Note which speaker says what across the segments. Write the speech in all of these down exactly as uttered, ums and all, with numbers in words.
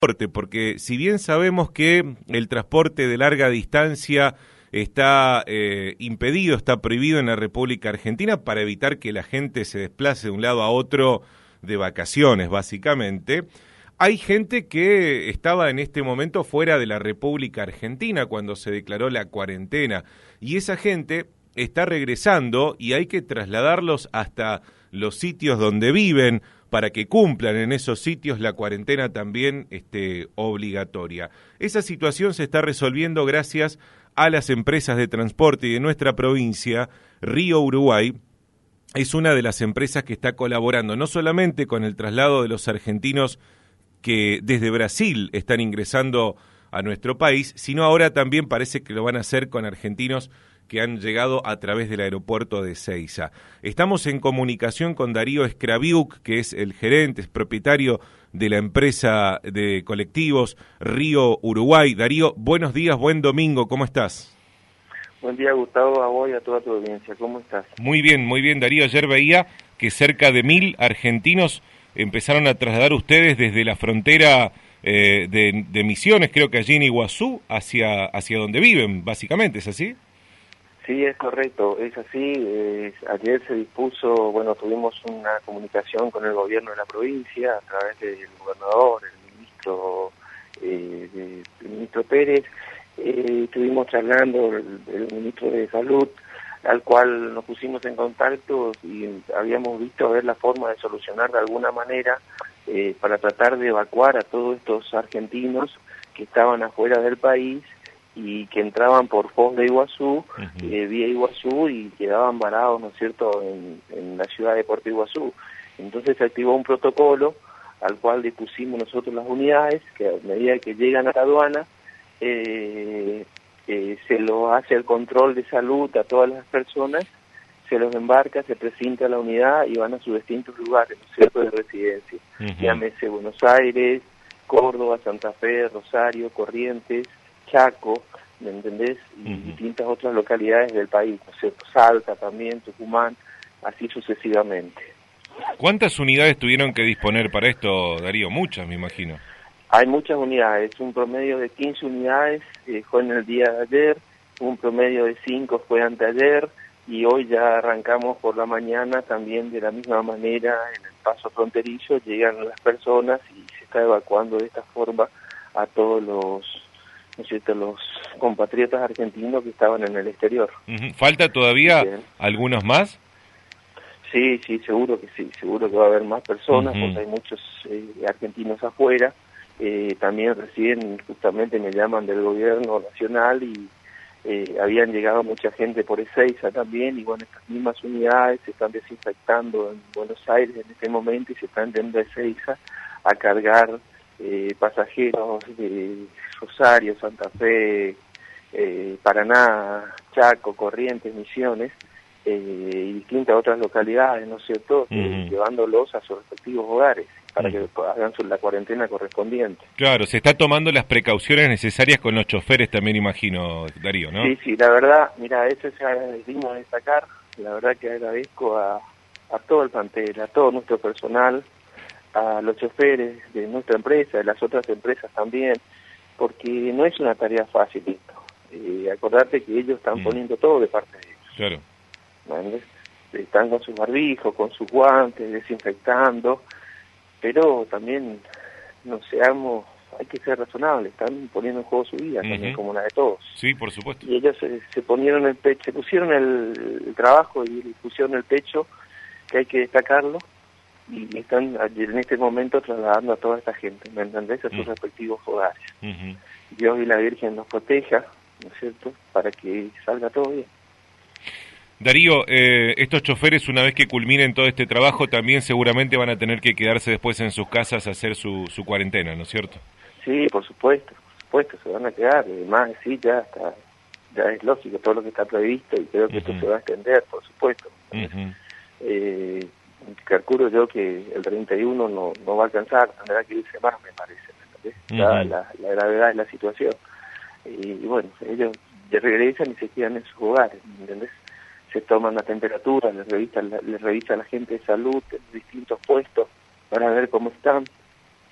Speaker 1: Porque si bien sabemos que el transporte de larga distancia está eh, impedido, está prohibido en la República Argentina para evitar que la gente se desplace de un lado a otro de vacaciones, básicamente, hay gente que estaba en este momento fuera de la República Argentina cuando se declaró la cuarentena, y esa gente está regresando y hay que trasladarlos hasta los sitios donde viven para que cumplan en esos sitios la cuarentena también este, obligatoria. Esa situación se está resolviendo gracias a las empresas de transporte y de nuestra provincia. Río Uruguay es una de las empresas que está colaborando no solamente con el traslado de los argentinos que desde Brasil están ingresando a nuestro país, sino ahora también parece que lo van a hacer con argentinos que han llegado a través del aeropuerto de Ezeiza. Estamos en comunicación con Darío Scraviuk, que es el gerente, es propietario de la empresa de colectivos Río Uruguay. Darío, buenos días, buen domingo, ¿cómo estás?
Speaker 2: Buen día, Gustavo, a vos y a toda tu audiencia, ¿cómo estás?
Speaker 1: Muy bien, muy bien, Darío. Ayer veía que cerca de mil argentinos empezaron a trasladar ustedes desde la frontera eh, de, de Misiones, creo que allí en Iguazú, hacia, hacia donde viven, básicamente, ¿es así?
Speaker 2: Sí, es correcto, es así. Eh, ayer se dispuso, bueno, tuvimos una comunicación con el gobierno de la provincia a través del gobernador, el ministro, eh, de, el ministro Pérez. Eh, estuvimos charlando el, el ministro de Salud, al cual nos pusimos en contacto y habíamos visto a ver la forma de solucionar de alguna manera eh, para tratar de evacuar a todos estos argentinos que estaban afuera del país y que entraban por Foz de Iguazú, uh-huh. eh, vía Iguazú, y quedaban varados, ¿no es cierto?, en, en la ciudad de Puerto Iguazú. Entonces se activó un protocolo al cual dispusimos nosotros las unidades, que a medida que llegan a la aduana, eh, eh, se lo hace el control de salud a todas las personas, se los embarca, se presenta la unidad y van a sus distintos lugares, ¿no es cierto?, de residencia. Uh-huh. Llámese Buenos Aires, Córdoba, Santa Fe, Rosario, Corrientes, Chaco, ¿me entendés? Y uh-huh. distintas otras localidades del país, ¿no es cierto? Salta también, Tucumán, así sucesivamente.
Speaker 1: ¿Cuántas unidades tuvieron que disponer para esto, Darío? Muchas, me imagino.
Speaker 2: Hay muchas unidades, un promedio de quince unidades eh, fue en el día de ayer, un promedio de cinco fue anteayer, y hoy ya arrancamos por la mañana también de la misma manera en el paso fronterizo, llegan las personas y se está evacuando de esta forma a todos los... ¿no es cierto?, los compatriotas argentinos que estaban en el exterior.
Speaker 1: Uh-huh. ¿Falta todavía Bien. algunos más?
Speaker 2: Sí, sí, seguro que sí, seguro que va a haber más personas, uh-huh. porque hay muchos eh, argentinos afuera, eh, también recién justamente me llaman del gobierno nacional y eh, habían llegado mucha gente por Ezeiza también, y bueno, estas mismas unidades se están desinfectando en Buenos Aires en este momento y se están yendo a Ezeiza a cargar eh, pasajeros de Rosario, Santa Fe, eh, Paraná, Chaco, Corrientes, Misiones, eh, y distintas otras localidades, ¿no es cierto?, uh-huh. eh, llevándolos a sus respectivos hogares para uh-huh. que hagan su, la cuarentena correspondiente.
Speaker 1: Claro, se está tomando las precauciones necesarias con los choferes también, imagino, Darío, ¿no?
Speaker 2: Sí, sí, la verdad, mira, eso es digno de destacar, la verdad que agradezco a, a todo el plantel, a todo nuestro personal, a los choferes de nuestra empresa, de las otras empresas también, porque no es una tarea fácil esto. Eh, acordate que ellos están mm. poniendo todo de parte de ellos.
Speaker 1: Claro.
Speaker 2: ¿Vale? Están con sus barbijos, con sus guantes, desinfectando, pero también no seamos, hay que ser razonables, están poniendo en juego su vida, uh-huh. también como la de todos.
Speaker 1: Sí, por supuesto.
Speaker 2: Y ellos se, se ponieron el pecho, se pusieron el, el trabajo y pusieron el pecho, que hay que destacarlo, y están en este momento trasladando a toda esta gente, ¿me entendés?, a sus uh-huh. respectivos hogares. Uh-huh. Dios y la Virgen nos proteja, ¿no es cierto?, para que salga todo bien.
Speaker 1: Darío, eh, estos choferes, una vez que culminen todo este trabajo, también seguramente van a tener que quedarse después en sus casas a hacer su, su cuarentena, ¿no es cierto?
Speaker 2: Sí, por supuesto, por supuesto, se van a quedar, además, sí, ya está, ya es lógico todo lo que está previsto, y creo que uh-huh. esto se va a extender, por supuesto. Uh-huh. Eh, calculo yo que el treinta y uno no, no va a alcanzar, tendrá que irse más, me parece, ¿me uh-huh. la, la, la gravedad de la situación. Y, y bueno, ellos ya regresan y se quedan en sus hogares, ¿me entendés? Se toman la temperatura, les revisa, les revisa la gente de salud en distintos puestos para ver cómo están.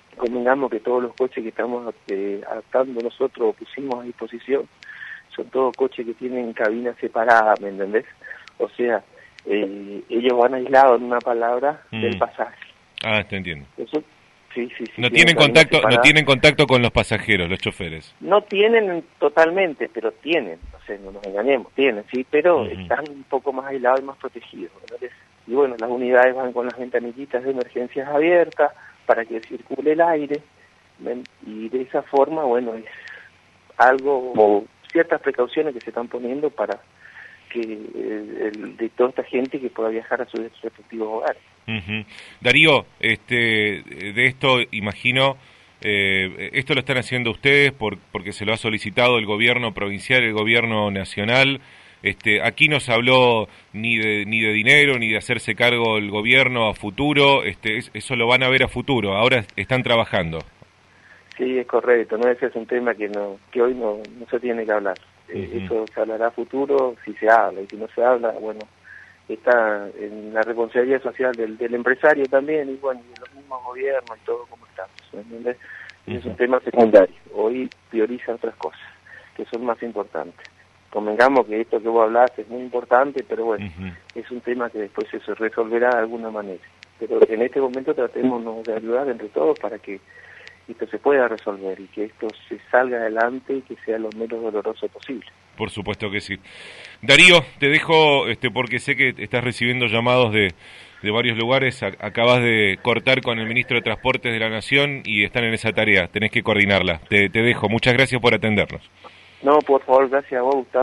Speaker 2: convengamos que todos los coches que estamos eh, adaptando nosotros o pusimos a disposición son todos coches que tienen cabina separada, ¿me entendés? O sea, eh, ellos van aislados en una palabra mm. del pasaje.
Speaker 1: Ah, te entiendo.
Speaker 2: Eso, sí, sí, sí.
Speaker 1: No tienen contacto, separada. no tienen contacto con los pasajeros, los choferes.
Speaker 2: No tienen totalmente, pero tienen, o sea, no nos engañemos, tienen, sí, pero uh-huh. están un poco más aislados y más protegidos, ¿verdad? Y bueno, las unidades van con las ventanillitas de emergencias abiertas para que circule el aire, ¿ven? Y de esa forma, bueno, es algo, o ciertas precauciones que se están poniendo para que el, el, de toda esta gente que pueda viajar a sus respectivos hogares.
Speaker 1: Uh-huh. Darío, este, de esto imagino, eh, esto lo están haciendo ustedes por, porque se lo ha solicitado el gobierno provincial, el gobierno nacional. Este, aquí no se habló ni de ni de dinero ni de hacerse cargo el gobierno a futuro. Este, eso lo van a ver a futuro. Ahora están trabajando.
Speaker 2: Sí, es correcto. No, ese es un tema que no que hoy no, no se tiene que hablar. Uh-huh. Eh, eso se hablará a futuro si se habla, y si no se habla, bueno, está en la responsabilidad social del, del empresario también, y bueno, y de los mismos gobiernos y todo como estamos, ¿entiendes? Uh-huh. Es un tema secundario. Hoy prioriza otras cosas que son más importantes. Convengamos que esto que vos hablás es muy importante, pero bueno, uh-huh. es un tema que después se resolverá de alguna manera. Pero en este momento tratemos de ayudar entre todos para que esto se pueda resolver y que esto se salga adelante y que sea lo menos doloroso posible.
Speaker 1: Por supuesto que sí. Darío, te dejo este porque sé que estás recibiendo llamados de, de varios lugares. Acabas de cortar con el ministro de Transportes de la Nación y están en esa tarea. Tenés que coordinarla. Te, te dejo. Muchas gracias por atendernos.
Speaker 2: No, por favor, gracias a vos, Gustavo.